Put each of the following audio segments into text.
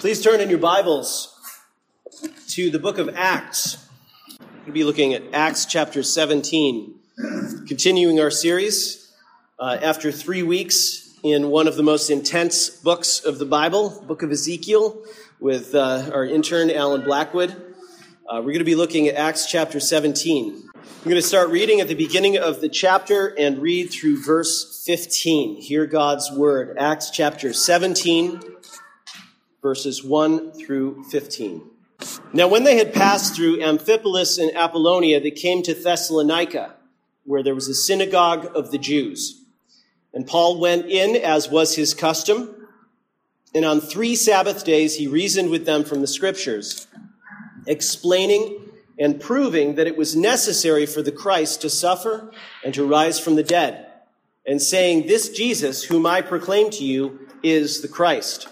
Please turn in your Bibles to the book of Acts. We'll be looking at Acts chapter 17, continuing our series after 3 weeks in one of the most intense books of the Bible, book of Ezekiel, with our intern, Alan Blackwood. We're going to be looking at Acts chapter 17. I'm going to start reading at the beginning of the chapter and read through verse 15. Hear God's word. Acts chapter 17, verses 1 through 15. Now when they had passed through Amphipolis and Apollonia, they came to Thessalonica, where there was a synagogue of the Jews. And Paul went in, as was his custom, and on 3 Sabbath days he reasoned with them from the Scriptures, explaining and proving that it was necessary for the Christ to suffer and to rise from the dead, and saying, "This Jesus, whom I proclaim to you, is the Christ."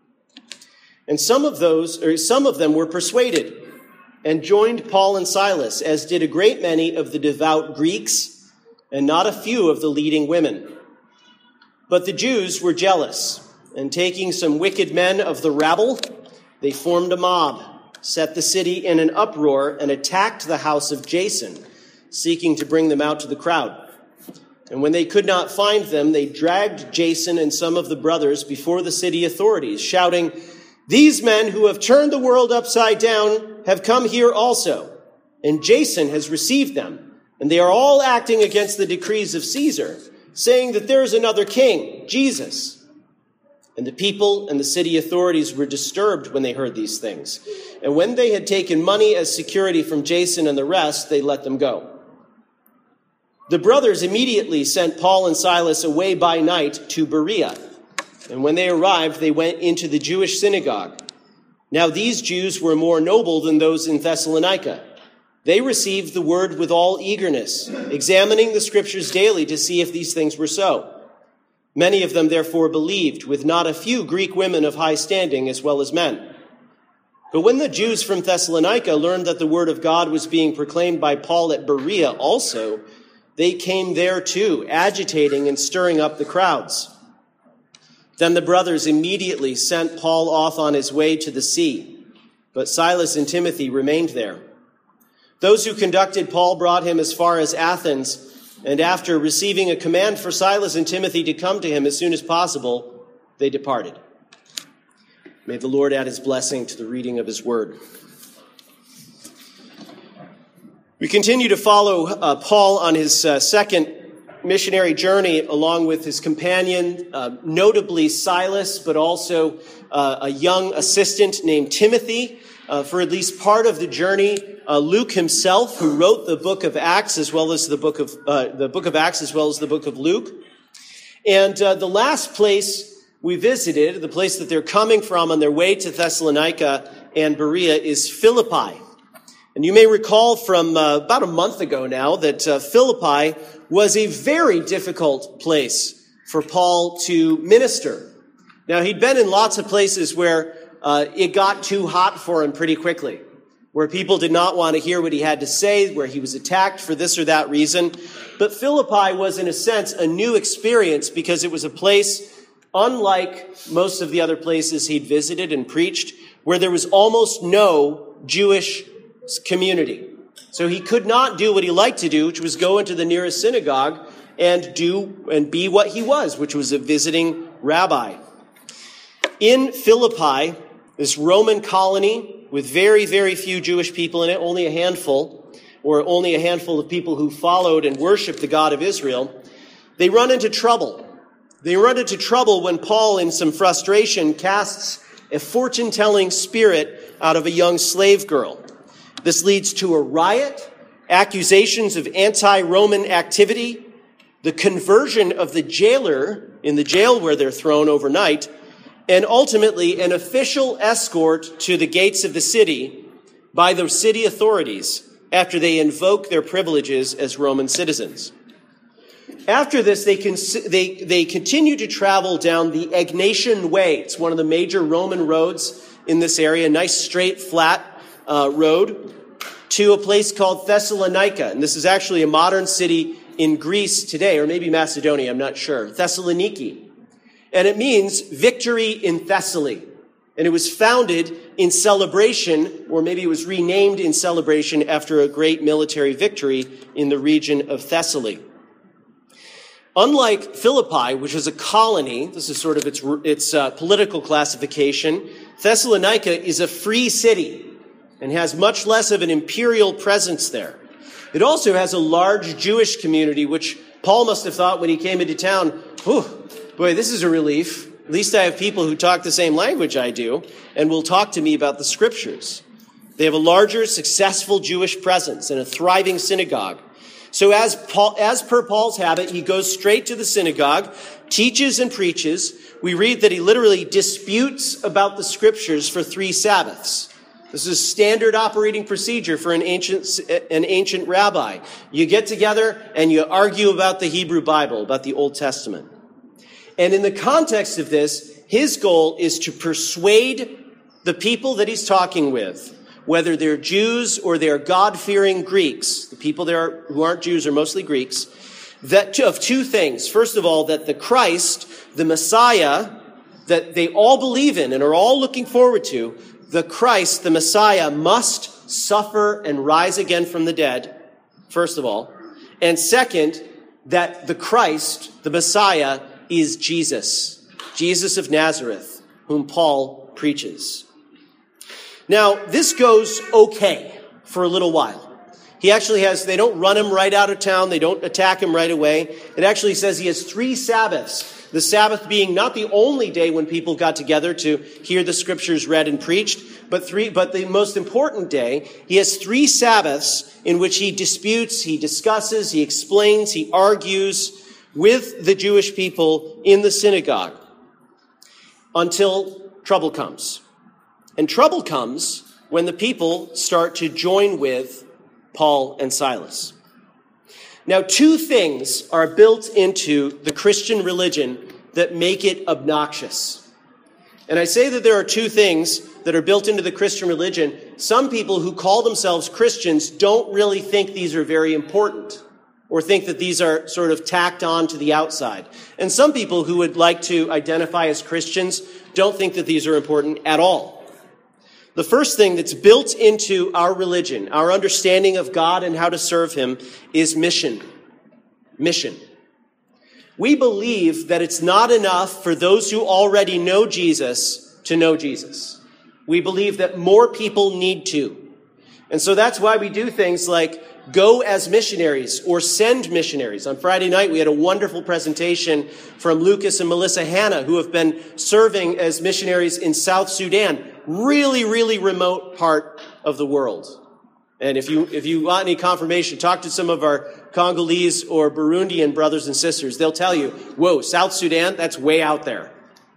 And some of them were persuaded and joined Paul and Silas, as did a great many of the devout Greeks and not a few of the leading women. But the Jews were jealous, and taking some wicked men of the rabble, they formed a mob, set the city in an uproar, and attacked the house of Jason, seeking to bring them out to the crowd. And when they could not find them, they dragged Jason and some of the brothers before the city authorities, shouting, "These men who have turned the world upside down have come here also, and Jason has received them, and they are all acting against the decrees of Caesar, saying that there is another king, Jesus." And the people and the city authorities were disturbed when they heard these things. And when they had taken money as security from Jason and the rest, they let them go. The brothers immediately sent Paul and Silas away by night to Berea. And when they arrived, they went into the Jewish synagogue. Now these Jews were more noble than those in Thessalonica. They received the word with all eagerness, examining the Scriptures daily to see if these things were so. Many of them therefore believed, with not a few Greek women of high standing as well as men. But when the Jews from Thessalonica learned that the word of God was being proclaimed by Paul at Berea also, they came there too, agitating and stirring up the crowds. Then the brothers immediately sent Paul off on his way to the sea, but Silas and Timothy remained there. Those who conducted Paul brought him as far as Athens, and after receiving a command for Silas and Timothy to come to him as soon as possible, they departed. May the Lord add his blessing to the reading of his word. We continue to follow Paul on his second missionary journey along with his companion, notably Silas, but also a young assistant named Timothy. For at least part of the journey, Luke himself, who wrote the book of Acts as well as the book of Acts as well as the book of Luke. And the last place we visited, the place that they're coming from on their way to Thessalonica and Berea, is Philippi. And you may recall from about a month ago now that Philippi was a very difficult place for Paul to minister. Now, he'd been in lots of places where it got too hot for him pretty quickly, where people did not want to hear what he had to say, where he was attacked for this or that reason. But Philippi was, in a sense, a new experience because it was a place, unlike most of the other places he'd visited and preached, where there was almost no Jewish community. So he could not do what he liked to do, which was go into the nearest synagogue and be what he was, which was a visiting rabbi. In Philippi, this Roman colony with very, very few Jewish people in it, only a handful of people who followed and worshiped the God of Israel, they run into trouble. They run into trouble when Paul, in some frustration, casts a fortune-telling spirit out of a young slave girl. This leads to a riot, accusations of anti-Roman activity, the conversion of the jailer in the jail where they're thrown overnight, and ultimately an official escort to the gates of the city by the city authorities after they invoke their privileges as Roman citizens. After this, they continue to travel down the Egnatian Way. It's one of the major Roman roads in this area, a nice straight, flat road, to a place called Thessalonica. And this is actually a modern city in Greece today, or maybe Macedonia, I'm not sure. Thessaloniki. And it means victory in Thessaly. And it was founded in celebration, or maybe it was renamed in celebration after a great military victory in the region of Thessaly. Unlike Philippi, which is a colony, this is sort of its political classification, Thessalonica is a free city and has much less of an imperial presence there. It also has a large Jewish community, which Paul must have thought when he came into town, boy, this is a relief. At least I have people who talk the same language I do and will talk to me about the scriptures. They have a larger, successful Jewish presence and a thriving synagogue. So as per Paul's habit, he goes straight to the synagogue, teaches and preaches. We read that he literally disputes about the scriptures for 3 Sabbaths. This is standard operating procedure for an ancient rabbi. You get together and you argue about the Hebrew Bible, about the Old Testament. And in the context of this, his goal is to persuade the people that he's talking with, whether they're Jews or they're God-fearing Greeks, the people there who aren't Jews are mostly Greeks, of 2 things. First of all, that the Christ, the Messiah, that they all believe in and are all looking forward to, the Christ, the Messiah, must suffer and rise again from the dead, first of all. And second, that the Christ, the Messiah, is Jesus, Jesus of Nazareth, whom Paul preaches. Now, this goes okay for a little while. He actually they don't run him right out of town. They don't attack him right away. It actually says he has 3 Sabbaths. The Sabbath being not the only day when people got together to hear the scriptures read and preached, but the most important day. He has 3 Sabbaths in which he disputes, he discusses, he explains, he argues with the Jewish people in the synagogue until trouble comes. And trouble comes when the people start to join with Paul and Silas. Now, 2 things are built into the Christian religion that make it obnoxious. And I say that there are 2 things that are built into the Christian religion. Some people who call themselves Christians don't really think these are very important, or think that these are sort of tacked on to the outside. And some people who would like to identify as Christians don't think that these are important at all. The first thing that's built into our religion, our understanding of God and how to serve him, is mission. Mission. We believe that it's not enough for those who already know Jesus to know Jesus. We believe that more people need to. And so that's why we do things like go as missionaries or send missionaries. On Friday night, we had a wonderful presentation from Lucas and Melissa Hanna, who have been serving as missionaries in South Sudan, really, really remote part of the world. And if you want any confirmation, talk to some of our Congolese or Burundian brothers and sisters. They'll tell you, whoa, South Sudan, that's way out there.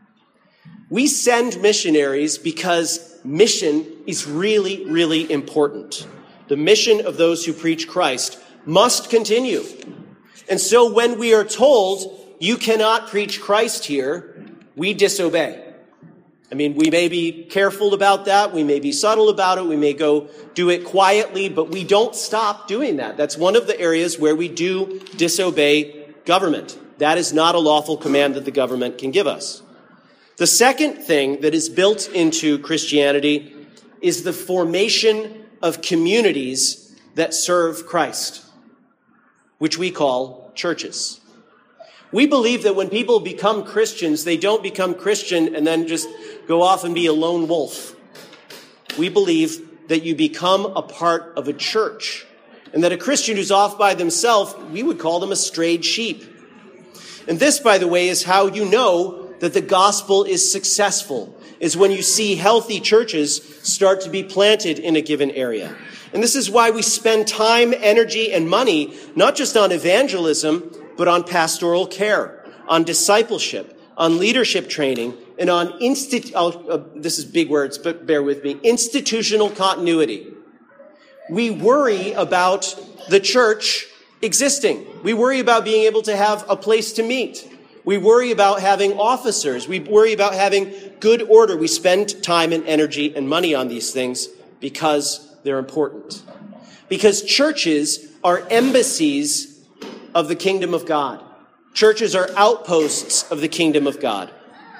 We send missionaries because mission is really, really important. The mission of those who preach Christ must continue. And so when we are told, you cannot preach Christ here, we disobey. I mean, we may be careful about that. We may be subtle about it. We may go do it quietly, but we don't stop doing that. That's one of the areas where we do disobey government. That is not a lawful command that the government can give us. The second thing that is built into Christianity is the formation of communities that serve Christ, which we call churches. We believe that when people become Christians, they don't become Christian and then just go off and be a lone wolf. We believe that you become a part of a church, and that a Christian who's off by themselves, we would call them a strayed sheep. And this, by the way, is how you know that the gospel is successful, is when you see healthy churches start to be planted in a given area. And this is why we spend time, energy, and money, not just on evangelism, but on pastoral care, on discipleship, on leadership training, and on this is big words, but bear with me, institutional continuity. We worry about the church existing. We worry about being able to have a place to meet. We worry about having officers. We worry about having good order. We spend time and energy and money on these things because they're important. Because churches are embassies of the kingdom of God. Churches are outposts of the kingdom of God.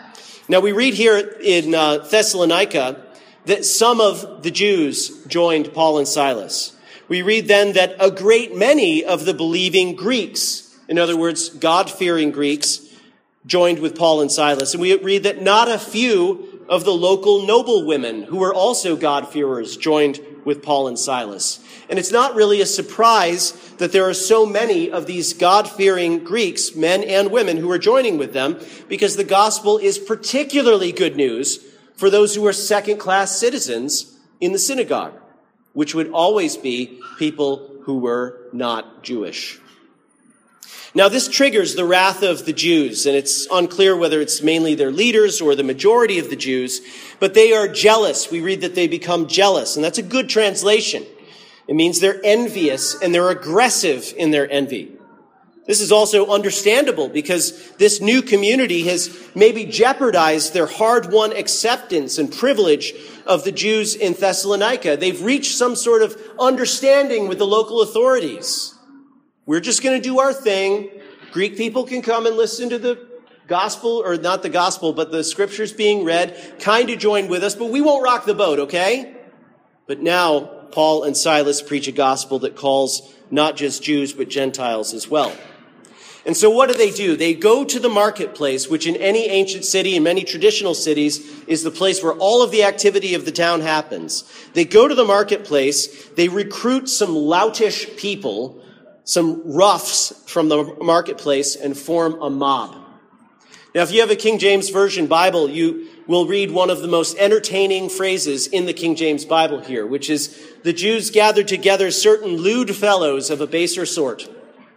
Now we read here in Thessalonica that some of the Jews joined Paul and Silas. We read then that a great many of the believing Greeks, in other words, God-fearing Greeks, joined with Paul and Silas. And we read that not a few of the local noblewomen who were also God-fearers joined with Paul and Silas. And it's not really a surprise that there are so many of these God-fearing Greeks, men and women, who are joining with them, because the gospel is particularly good news for those who are second-class citizens in the synagogue, which would always be people who were not Jewish. Now, this triggers the wrath of the Jews, and it's unclear whether it's mainly their leaders or the majority of the Jews, but they are jealous. We read that they become jealous, and that's a good translation. It means they're envious and they're aggressive in their envy. This is also understandable because this new community has maybe jeopardized their hard-won acceptance and privilege of the Jews in Thessalonica. They've reached some sort of understanding with the local authorities. We're just going to do our thing. Greek people can come and listen to the gospel, or not the gospel, but the scriptures being read, kind of join with us, but we won't rock the boat, okay? But now Paul and Silas preach a gospel that calls not just Jews, but Gentiles as well. And so what do? They go to the marketplace, which in any ancient city and many traditional cities is the place where all of the activity of the town happens. They go to the marketplace, they recruit some loutish people, some roughs from the marketplace, and form a mob. Now, if you have a King James Version Bible, you will read one of the most entertaining phrases in the King James Bible here, which is, the Jews gathered together certain lewd fellows of a baser sort.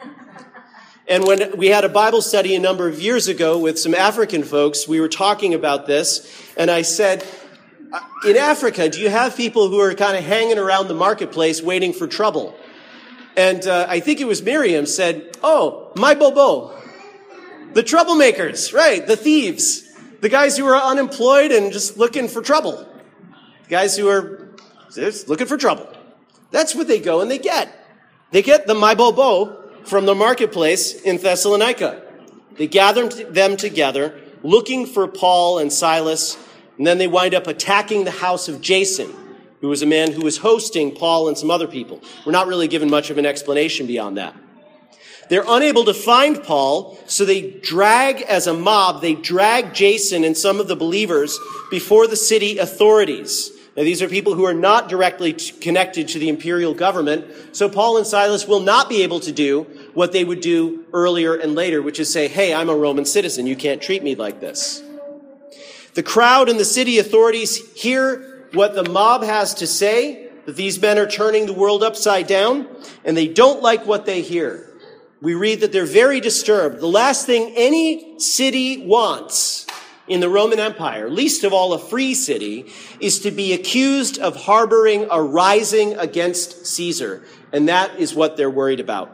And when we had a Bible study a number of years ago with some African folks, we were talking about this, and I said, in Africa, do you have people who are kind of hanging around the marketplace waiting for trouble? And I think it was Miriam said, oh, my bobo. The troublemakers, right, the thieves, the guys who are unemployed and just looking for trouble. The guys who are just looking for trouble. That's what they go and they get. They get the my bobo from the marketplace in Thessalonica. They gather them together, looking for Paul and Silas, and then they wind up attacking the house of Jason, who was a man who was hosting Paul and some other people. We're not really given much of an explanation beyond that. They're unable to find Paul, so they drag Jason and some of the believers before the city authorities. Now, these are people who are not directly connected to the imperial government, so Paul and Silas will not be able to do what they would do earlier and later, which is say, hey, I'm a Roman citizen. You can't treat me like this. The crowd and the city authorities hear what the mob has to say, that these men are turning the world upside down, and they don't like what they hear. We read that they're very disturbed. The last thing any city wants in the Roman Empire, least of all a free city, is to be accused of harboring a rising against Caesar. And that is what they're worried about.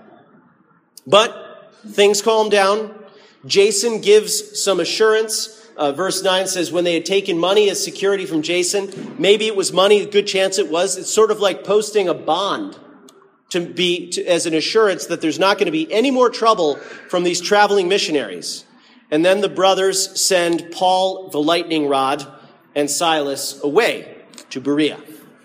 But things calm down. Jason gives some assurance. Verse 9 says, when they had taken money as security from Jason, maybe it was money, a good chance it was. It's sort of like posting a bond as an assurance that there's not going to be any more trouble from these traveling missionaries. And then the brothers send Paul the lightning rod and Silas away to Berea.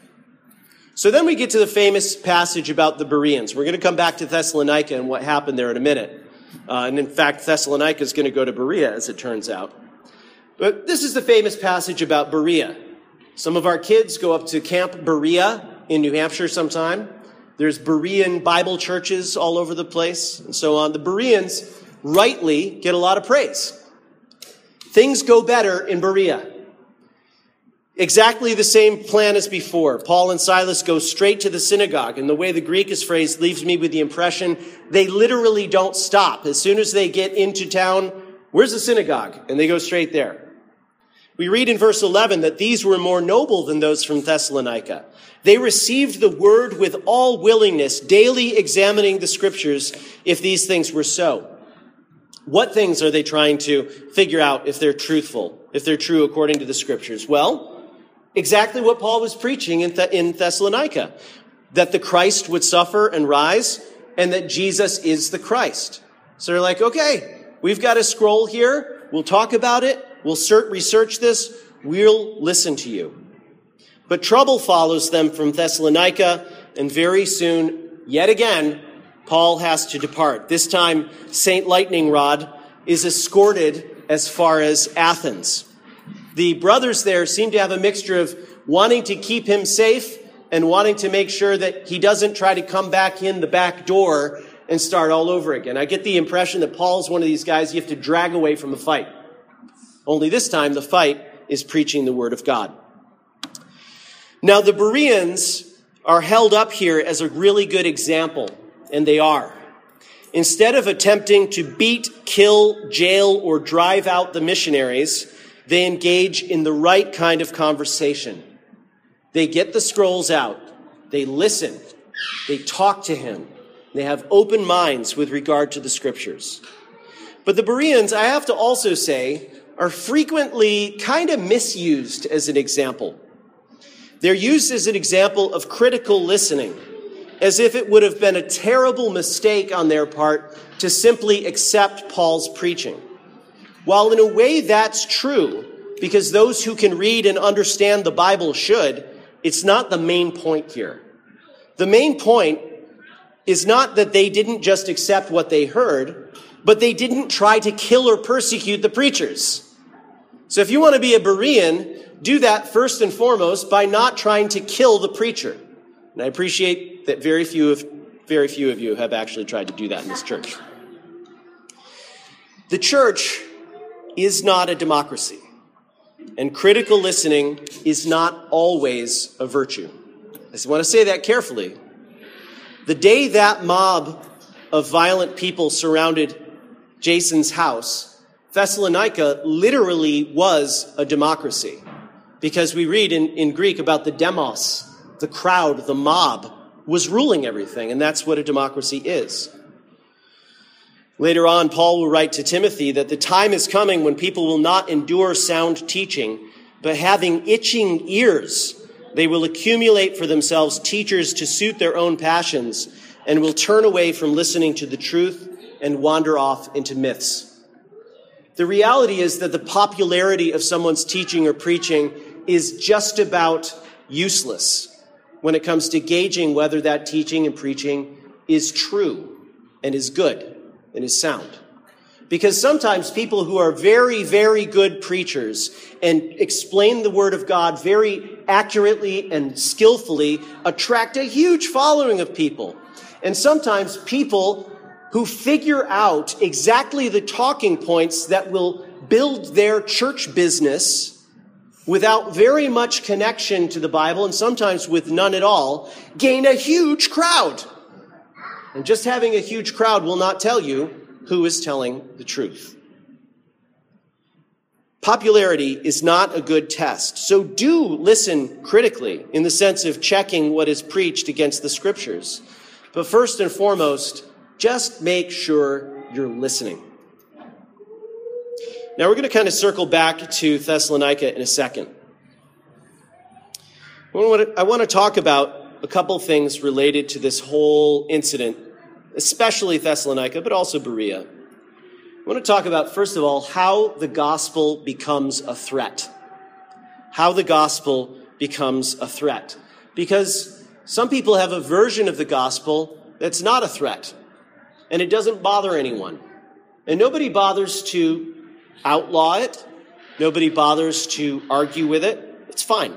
So then we get to the famous passage about the Bereans. We're going to come back to Thessalonica and what happened there in a minute. And in fact, Thessalonica is going to go to Berea, as it turns out. But this is the famous passage about Berea. Some of our kids go up to Camp Berea in New Hampshire sometime. There's Berean Bible churches all over the place and so on. The Bereans rightly get a lot of praise. Things go better in Berea. Exactly the same plan as before. Paul and Silas go straight to the synagogue, and the way the Greek is phrased leaves me with the impression they literally don't stop. As soon as they get into town, where's the synagogue? And they go straight there. We read in verse 11 that these were more noble than those from Thessalonica. They received the word with all willingness, daily examining the scriptures if these things were so. What things are they trying to figure out if they're truthful, if they're true according to the scriptures? Well, exactly what Paul was preaching in Thessalonica, that the Christ would suffer and rise, and that Jesus is the Christ. So they're like, okay, we've got a scroll here. We'll talk about it. We'll research this. We'll listen to you. But trouble follows them from Thessalonica, and very soon, yet again, Paul has to depart. This time, St. Lightning Rod is escorted as far as Athens. The brothers there seem to have a mixture of wanting to keep him safe and wanting to make sure that he doesn't try to come back in the back door and start all over again. I get the impression that Paul's one of these guys you have to drag away from a fight. Only this time, the fight is preaching the word of God. Now, the Bereans are held up here as a really good example, and they are. Instead of attempting to beat, kill, jail, or drive out the missionaries, they engage in the right kind of conversation. They get the scrolls out. They listen. They talk to him. They have open minds with regard to the scriptures. But the Bereans, I have to also say, are frequently kind of misused as an example. They're used as an example of critical listening, as if it would have been a terrible mistake on their part to simply accept Paul's preaching. While in a way that's true, because those who can read and understand the Bible should, it's not the main point here. The main point is not that they didn't just accept what they heard, but they didn't try to kill or persecute the preachers. So if you want to be a Berean, do that first and foremost by not trying to kill the preacher. And I appreciate that very few of you have actually tried to do that in this church. The church is not a democracy, and critical listening is not always a virtue. I just want to say that carefully. The day that mob of violent people surrounded Jason's house, Thessalonica literally was a democracy, because we read in Greek about the demos, the crowd, the mob, was ruling everything, and that's what a democracy is. Later on, Paul will write to Timothy that the time is coming when people will not endure sound teaching, but having itching ears, they will accumulate for themselves teachers to suit their own passions and will turn away from listening to the truth and wander off into myths. The reality is that the popularity of someone's teaching or preaching is just about useless when it comes to gauging whether that teaching and preaching is true and is good and is sound. Because sometimes people who are very, very good preachers and explain the word of God very accurately and skillfully attract a huge following of people. And sometimes people who figure out exactly the talking points that will build their church business without very much connection to the Bible, and sometimes with none at all, gain a huge crowd. And just having a huge crowd will not tell you who is telling the truth. Popularity is not a good test, so do listen critically in the sense of checking what is preached against the scriptures. But first and foremost, just make sure you're listening. Now we're going to kind of circle back to Thessalonica in a second. I want to talk about a couple things related to this whole incident, especially Thessalonica, but also Berea. I want to talk about, first of all, how the gospel becomes a threat. How the gospel becomes a threat. Because some people have a version of the gospel that's not a threat, and it doesn't bother anyone. And nobody bothers to outlaw it. Nobody bothers to argue with it. It's fine.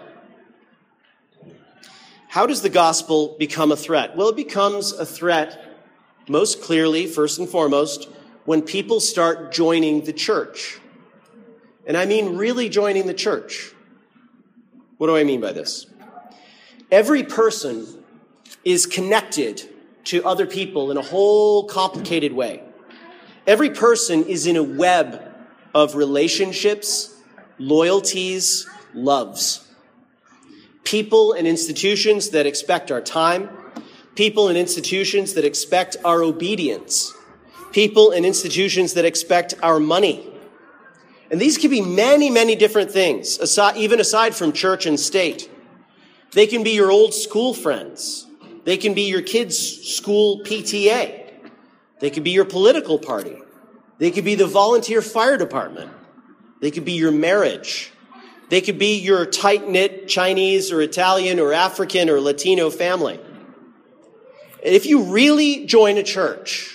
How does the gospel become a threat? Well, it becomes a threat most clearly, first and foremost, when people start joining the church. And I mean really joining the church. What do I mean by this? Every person is connected to other people in a whole complicated way. Every person is in a web of relationships, loyalties, loves. People and institutions that expect our time. People and institutions that expect our obedience. People and institutions that expect our money. And these can be many, many different things, even aside from church and state. They can be your old school friends. They can be your kids' school PTA. They could be your political party. They could be the volunteer fire department. They could be your marriage. They could be your tight-knit Chinese or Italian or African or Latino family. And if you really join a church,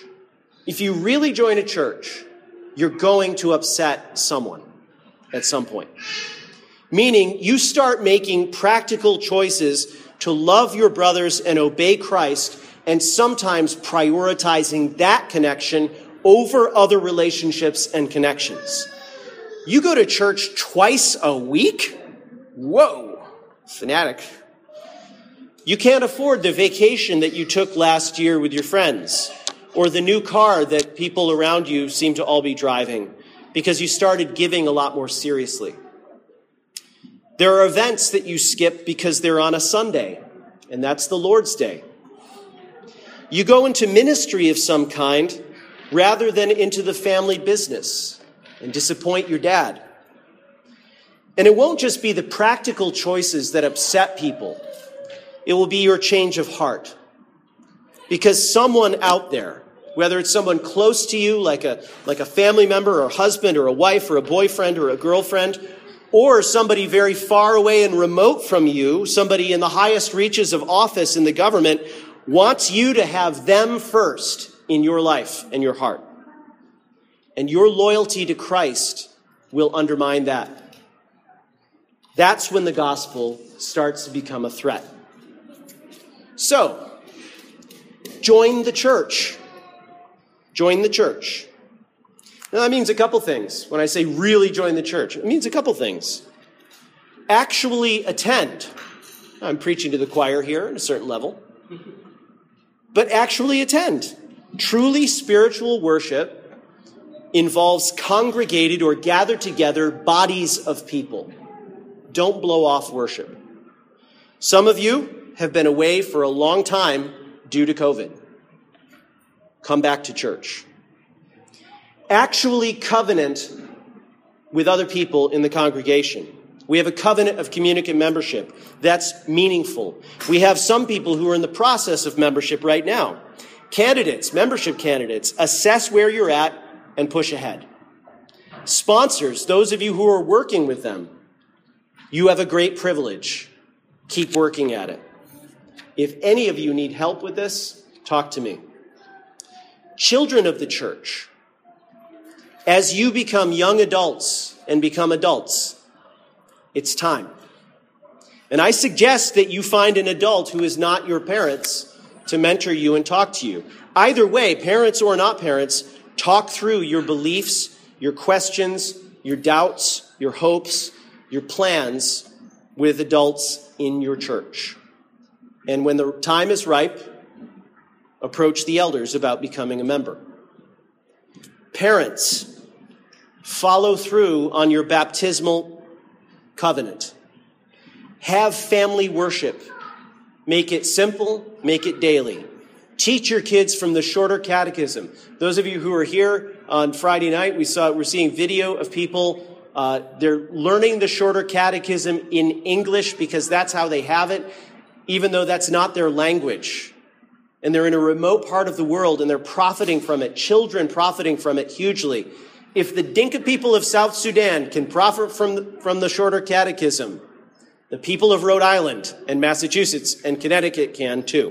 you're going to upset someone at some point. Meaning you start making practical choices to love your brothers and obey Christ, and sometimes prioritizing that connection over other relationships and connections. You go to church twice a week? Whoa, fanatic. You can't afford the vacation that you took last year with your friends, or the new car that people around you seem to all be driving, because you started giving a lot more seriously. There are events that you skip because they're on a Sunday, and that's the Lord's Day. You go into ministry of some kind rather than into the family business and disappoint your dad. And it won't just be the practical choices that upset people. It will be your change of heart. Because someone out there, whether it's someone close to you, like a family member or a husband or a wife or a boyfriend or a girlfriend, or somebody very far away and remote from you, somebody in the highest reaches of office in the government, wants you to have them first in your life and your heart. And your loyalty to Christ will undermine that. That's when the gospel starts to become a threat. So, join the church. Join the church. Now, that means a couple things. When I say really join the church, it means a couple things. Actually attend. I'm preaching to the choir here at a certain level. But actually attend. Truly spiritual worship involves congregated or gathered together bodies of people. Don't blow off worship. Some of you have been away for a long time due to COVID. Come back to church. Actually covenant with other people in the congregation. We have a covenant of communicant membership. That's meaningful. We have some people who are in the process of membership right now. Candidates, membership candidates, assess where you're at and push ahead. Sponsors, those of you who are working with them, you have a great privilege. Keep working at it. If any of you need help with this, talk to me. Children of the church, as you become young adults and become adults, it's time. And I suggest that you find an adult who is not your parents to mentor you and talk to you. Either way, parents or not parents, talk through your beliefs, your questions, your doubts, your hopes, your plans with adults in your church. And when the time is ripe, approach the elders about becoming a member. Parents, follow through on your baptismal covenant. Have family worship. Make it simple, make it daily. Teach your kids from the shorter catechism. Those of you who are here on Friday night, we're seeing video of people, they're learning the shorter catechism in English because that's how they have it, even though that's not their language. And they're in a remote part of the world and they're profiting from it, children profiting from it hugely. If the Dinka people of South Sudan can profit from the shorter catechism, the people of Rhode Island and Massachusetts and Connecticut can too.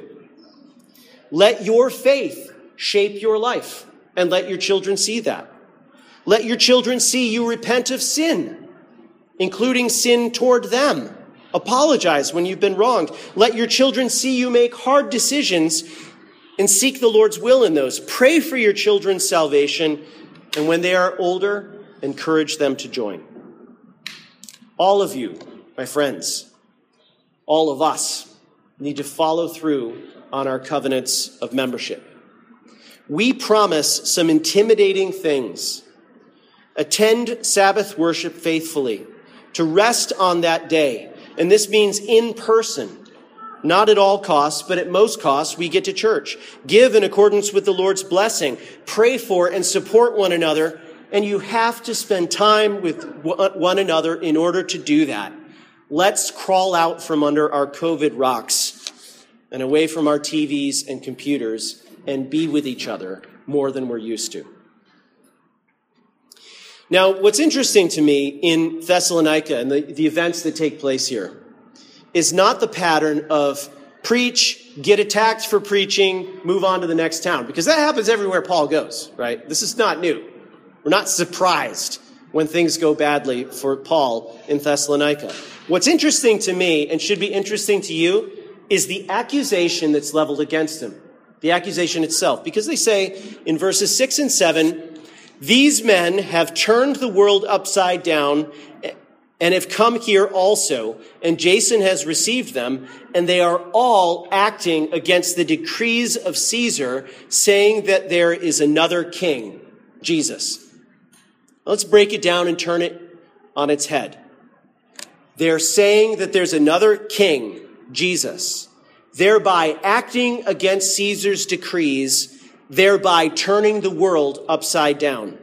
Let your faith shape your life and let your children see that. Let your children see you repent of sin, including sin toward them. Apologize when you've been wronged. Let your children see you make hard decisions and seek the Lord's will in those. Pray for your children's salvation, and when they are older, encourage them to join. All of you, my friends, all of us need to follow through on our covenants of membership. We promise some intimidating things. Attend Sabbath worship faithfully, to rest on that day. And this means in person, not at all costs, but at most costs, we get to church. Give in accordance with the Lord's blessing. Pray for and support one another. And you have to spend time with one another in order to do that. Let's crawl out from under our COVID rocks and away from our TVs and computers and be with each other more than we're used to. Now, what's interesting to me in Thessalonica and the events that take place here is not the pattern of preach, get attacked for preaching, move on to the next town, because that happens everywhere Paul goes, right? This is not new. We're not surprised when things go badly for Paul in Thessalonica. What's interesting to me, and should be interesting to you, is the accusation that's leveled against him, the accusation itself, because they say in verses 6 and 7, these men have turned the world upside down and have come here also, and Jason has received them, and they are all acting against the decrees of Caesar, saying that there is another king, Jesus. Let's break it down and turn it on its head. They're saying that there's another king, Jesus, thereby acting against Caesar's decrees, thereby turning the world upside down.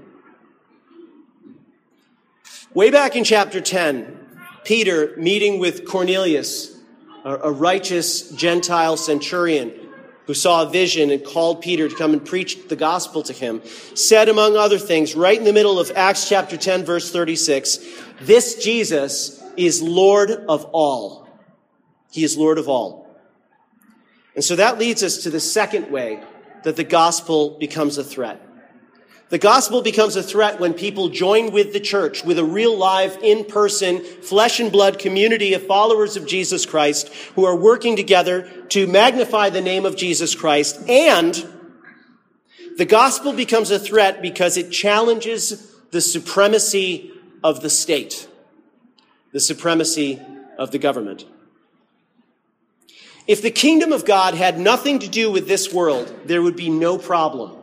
Way back in chapter 10, Peter, meeting with Cornelius, a righteous Gentile centurion who saw a vision and called Peter to come and preach the gospel to him, said, among other things, right in the middle of Acts chapter 10, verse 36, this Jesus is Lord of all. He is Lord of all. And so that leads us to the second way that the gospel becomes a threat. The gospel becomes a threat when people join with the church, with a real live, in-person, flesh and blood community of followers of Jesus Christ who are working together to magnify the name of Jesus Christ. And the gospel becomes a threat because it challenges the supremacy of the state, the supremacy of the government. If the kingdom of God had nothing to do with this world, there would be no problem.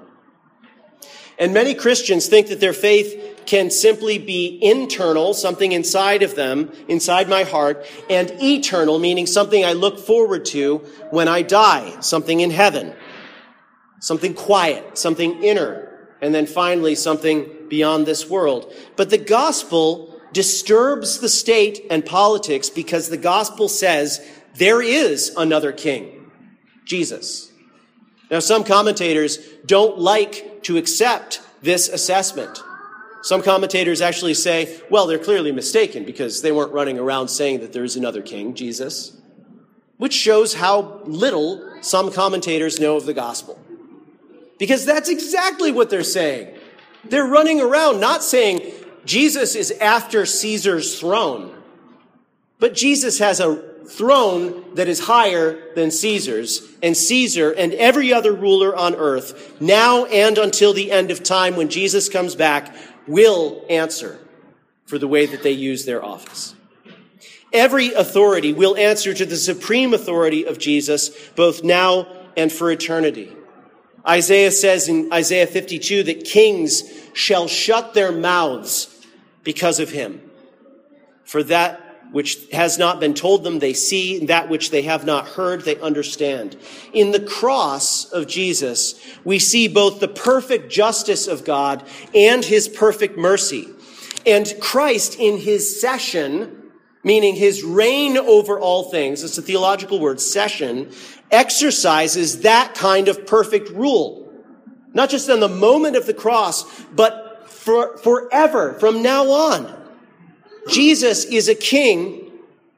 And many Christians think that their faith can simply be internal, something inside of them, inside my heart, and eternal, meaning something I look forward to when I die, something in heaven, something quiet, something inner, and then finally something beyond this world. But the gospel disturbs the state and politics because the gospel says there is another king, Jesus. Now, some commentators don't like to accept this assessment. Some commentators actually say, well, they're clearly mistaken because they weren't running around saying that there is another king, Jesus, which shows how little some commentators know of the gospel. Because that's exactly what they're saying. They're running around not saying Jesus is after Caesar's throne, but Jesus has a throne that is higher than Caesar's, and Caesar and every other ruler on earth, now and until the end of time when Jesus comes back, will answer for the way that they use their office. Every authority will answer to the supreme authority of Jesus, both now and for eternity. Isaiah says in Isaiah 52 that kings shall shut their mouths because of him. For that which has not been told them, they see. That which they have not heard, they understand. In the cross of Jesus, we see both the perfect justice of God and his perfect mercy. And Christ, in his session, meaning his reign over all things, it's a theological word, session, exercises that kind of perfect rule. Not just on the moment of the cross, but forever, from now on. Jesus is a king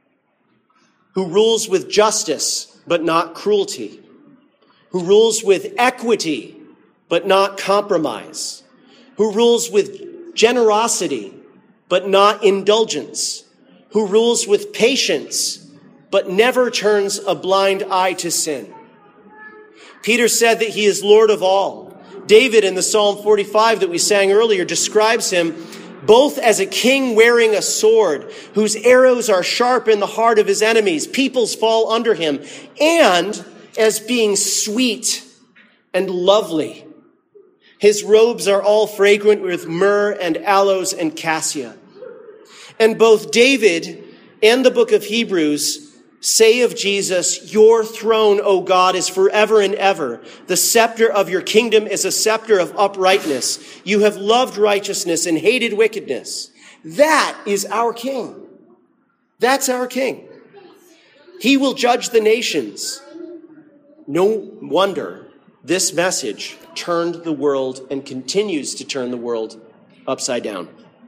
who rules with justice, but not cruelty, who rules with equity, but not compromise, who rules with generosity, but not indulgence, who rules with patience, but never turns a blind eye to sin. Peter said that he is Lord of all. David in the Psalm 45 that we sang earlier describes him both as a king wearing a sword, whose arrows are sharp in the heart of his enemies, peoples fall under him, and as being sweet and lovely. His robes are all fragrant with myrrh and aloes and cassia. And both David and the book of Hebrews say of Jesus, your throne, O God, is forever and ever. The scepter of your kingdom is a scepter of uprightness. You have loved righteousness and hated wickedness. That is our king. That's our king. He will judge the nations. No wonder this message turned the world and continues to turn the world upside down.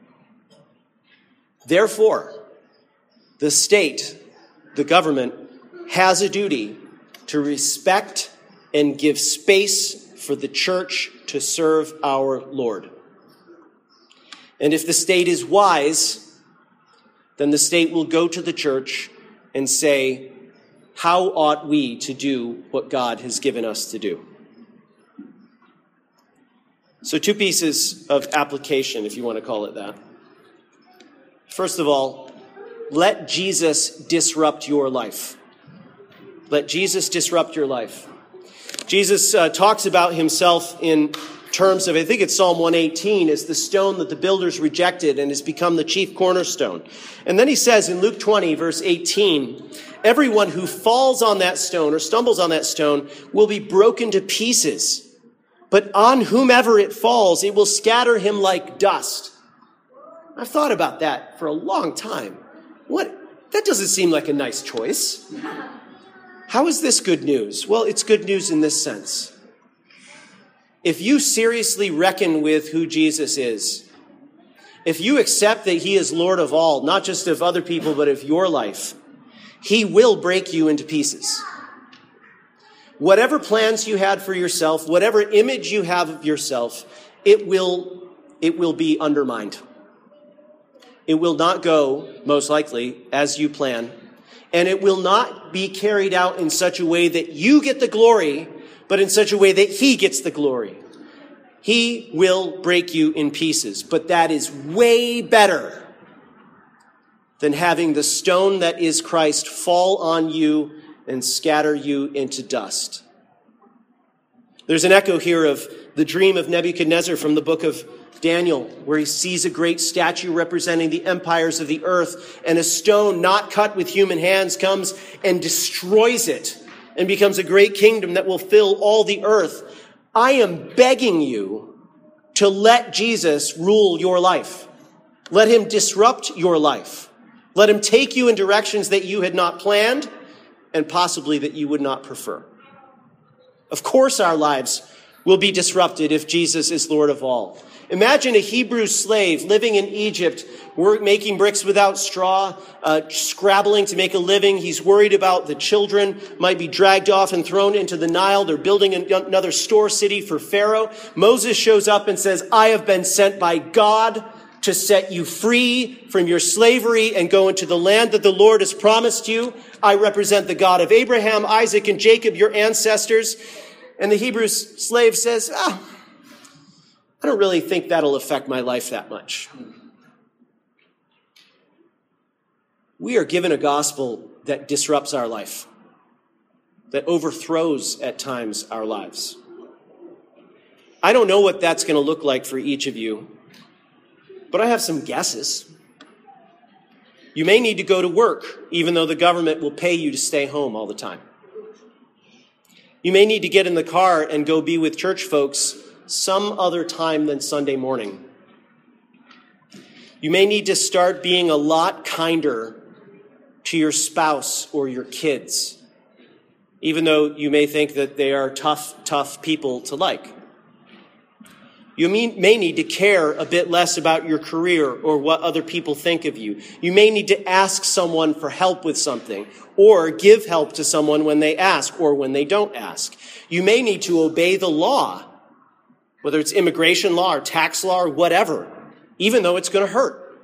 Therefore, the state, the government, has a duty to respect and give space for the church to serve our Lord. And if the state is wise, then the state will go to the church and say, how ought we to do what God has given us to do? So 2 pieces of application, if you want to call it that. First of all, let Jesus disrupt your life. Let Jesus disrupt your life. Jesus talks about himself in terms of, I think it's Psalm 118, as the stone that the builders rejected and has become the chief cornerstone. And then he says in Luke 20, verse 18, everyone who falls on that stone or stumbles on that stone will be broken to pieces. But on whomever it falls, it will scatter him like dust. I've thought about that for a long time. That doesn't seem like a nice choice. How is this good news? Well, it's good news in this sense. If you seriously reckon with who Jesus is, if you accept that he is Lord of all, not just of other people, but of your life, he will break you into pieces. Whatever plans you had for yourself, whatever image you have of yourself, it will be undermined. It will not go, most likely, as you plan. And it will not be carried out in such a way that you get the glory, but in such a way that he gets the glory. He will break you in pieces, but that is way better than having the stone that is Christ fall on you and scatter you into dust. There's an echo here of the dream of Nebuchadnezzar from the book of Daniel, where he sees a great statue representing the empires of the earth, and a stone not cut with human hands comes and destroys it and becomes a great kingdom that will fill all the earth. I am begging you to let Jesus rule your life. Let him disrupt your life. Let him take you in directions that you had not planned and possibly that you would not prefer. Of course, our lives will be disrupted if Jesus is Lord of all. Imagine a Hebrew slave living in Egypt, making bricks without straw, scrabbling to make a living. He's worried about the children might be dragged off and thrown into the Nile. They're building another store city for Pharaoh. Moses shows up and says, I have been sent by God to set you free from your slavery and go into the land that the Lord has promised you. I represent the God of Abraham, Isaac, and Jacob, your ancestors. And the Hebrew slave says, I don't really think that'll affect my life that much. We are given a gospel that disrupts our life, that overthrows at times our lives. I don't know what that's going to look like for each of you, but I have some guesses. You may need to go to work, even though the government will pay you to stay home all the time. You may need to get in the car and go be with church folks some other time than Sunday morning. You may need to start being a lot kinder to your spouse or your kids, even though you may think that they are tough people to like. You may need to care a bit less about your career or what other people think of you. You may need to ask someone for help with something or give help to someone when they ask or when they don't ask. You may need to obey the law, whether it's immigration law or tax law or whatever, even though it's going to hurt.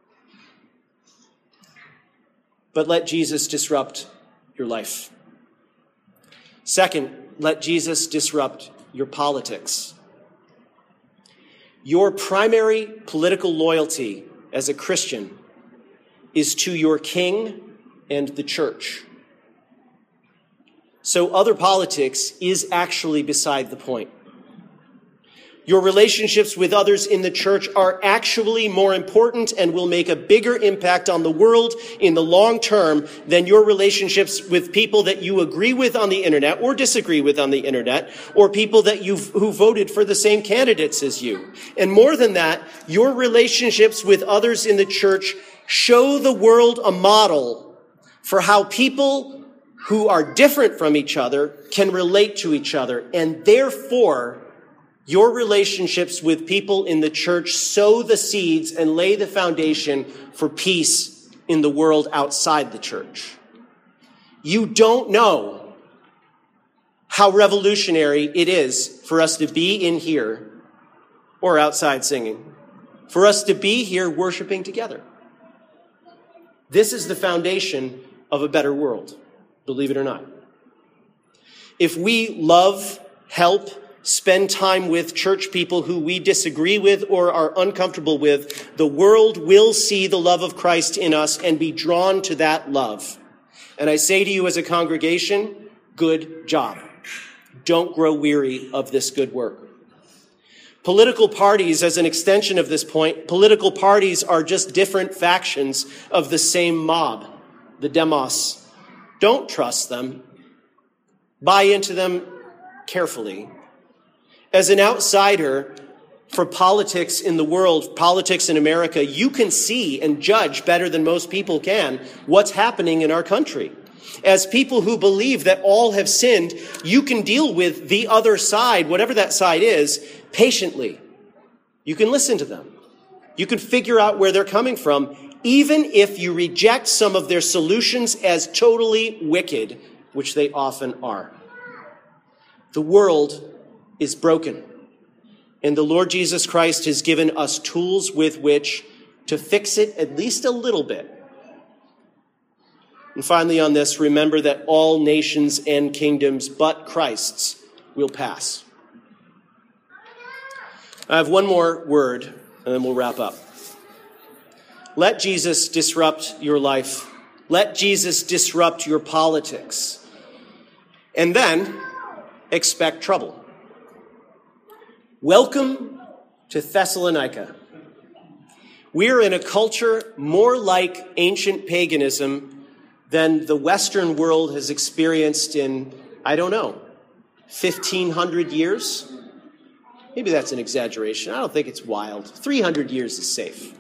But let Jesus disrupt your life. Second, let Jesus disrupt your politics. Your primary political loyalty as a Christian is to your king and the church. So other politics is actually beside the point. Your relationships with others in the church are actually more important and will make a bigger impact on the world in the long term than your relationships with people that you agree with on the internet or disagree with on the internet, or people that who voted for the same candidates as you. And more than that, your relationships with others in the church show the world a model for how people who are different from each other can relate to each other, and therefore Your relationships with people in the church sow the seeds and lay the foundation for peace in the world outside the church. You don't know how revolutionary it is for us to be in here or outside singing, for us to be here worshiping together. This is the foundation of a better world, believe it or not. If we love, help, spend time with church people who we disagree with or are uncomfortable with, the world will see the love of Christ in us and be drawn to that love. And I say to you as a congregation, good job. Don't grow weary of this good work. Political parties, as an extension of this point, political parties are just different factions of the same mob, the demos. Don't trust them. Buy into them carefully. As an outsider for politics in the world, politics in America, you can see and judge better than most people can what's happening in our country. As people who believe that all have sinned, you can deal with the other side, whatever that side is, patiently. You can listen to them. You can figure out where they're coming from, even if you reject some of their solutions as totally wicked, which they often are. The world is broken, and the Lord Jesus Christ has given us tools with which to fix it at least a little bit. And finally on this, remember that all nations and kingdoms but Christ's will pass. I have one more word, and then we'll wrap up. Let Jesus disrupt your life. Let Jesus disrupt your politics. And then expect trouble. Welcome to Thessalonica. We're in a culture more like ancient paganism than the Western world has experienced in, 1,500 years? Maybe that's an exaggeration. I don't think it's wild. 300 years is safe.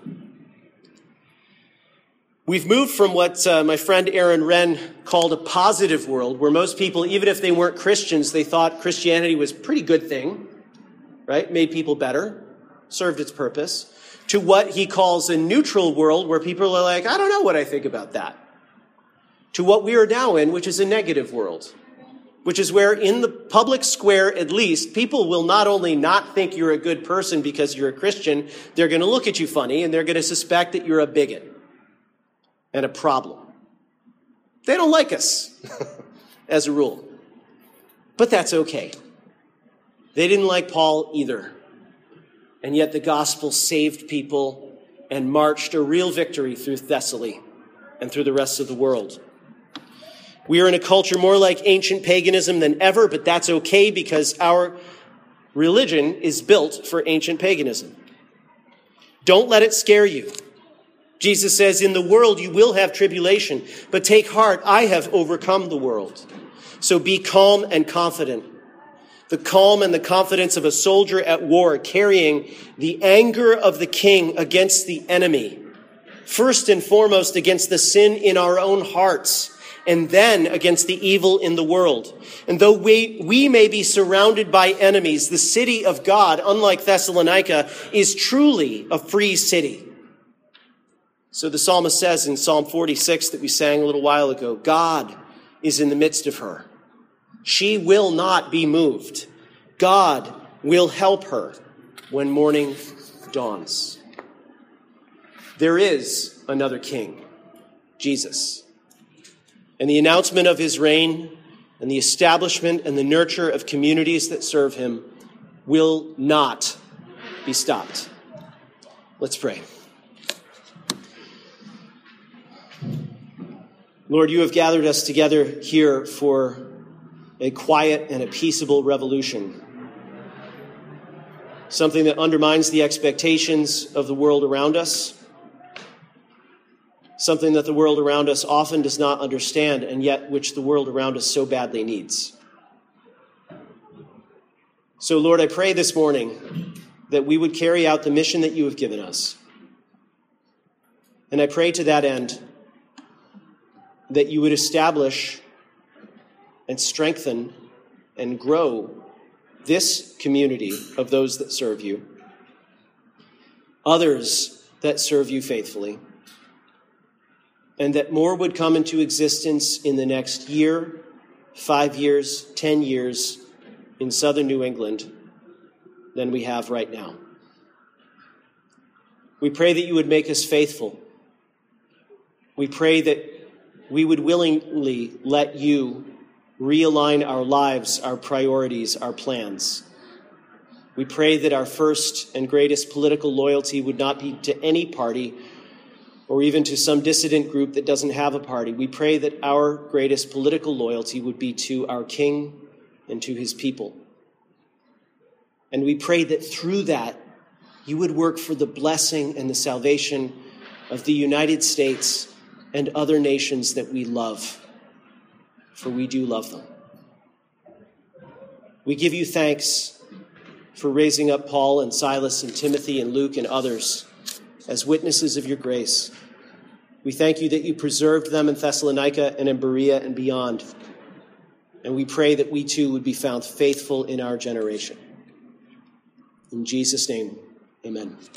We've moved from what my friend Aaron Wren called a positive world, where most people, even if they weren't Christians, they thought Christianity was a pretty good thing, right? Made people better, served its purpose, to what he calls a neutral world, where people are like, I don't know what I think about that. To what we are now in, which is a negative world, which is where in the public square, at least, people will not only not think you're a good person because you're a Christian, they're going to look at you funny and they're going to suspect that you're a bigot and a problem. They don't like us, as a rule. But that's okay. They didn't like Paul either. And yet the gospel saved people and marched a real victory through Thessaly and through the rest of the world. We are in a culture more like ancient paganism than ever, but that's okay because our religion is built for ancient paganism. Don't let it scare you. Jesus says, in the world you will have tribulation, but take heart, I have overcome the world. So be calm and confident. The calm and the confidence of a soldier at war, carrying the anger of the king against the enemy. First and foremost against the sin in our own hearts, and then against the evil in the world. And though we may be surrounded by enemies, the city of God, unlike Thessalonica, is truly a free city. So the psalmist says in Psalm 46 that we sang a little while ago, God is in the midst of her. She will not be moved. God will help her when morning dawns. There is another king, Jesus. And the announcement of his reign and the establishment and the nurture of communities that serve him will not be stopped. Let's pray. Lord, you have gathered us together here for a quiet and a peaceable revolution, something that undermines the expectations of the world around us, something that the world around us often does not understand, and yet which the world around us so badly needs. So, Lord, I pray this morning that we would carry out the mission that you have given us. And I pray to that end that you would establish and strengthen and grow this community of those that serve you, others that serve you faithfully, and that more would come into existence in the next year, 5 years, 10 years in southern New England than we have right now. We pray that you would make us faithful. We pray that we would willingly let you realign our lives, our priorities, our plans. We pray that our first and greatest political loyalty would not be to any party or even to some dissident group that doesn't have a party. We pray that our greatest political loyalty would be to our King and to his people. And we pray that through that, you would work for the blessing and the salvation of the United States and other nations that we love, for we do love them. We give you thanks for raising up Paul and Silas and Timothy and Luke and others as witnesses of your grace. We thank you that you preserved them in Thessalonica and in Berea and beyond. And we pray that we too would be found faithful in our generation. In Jesus' name, amen.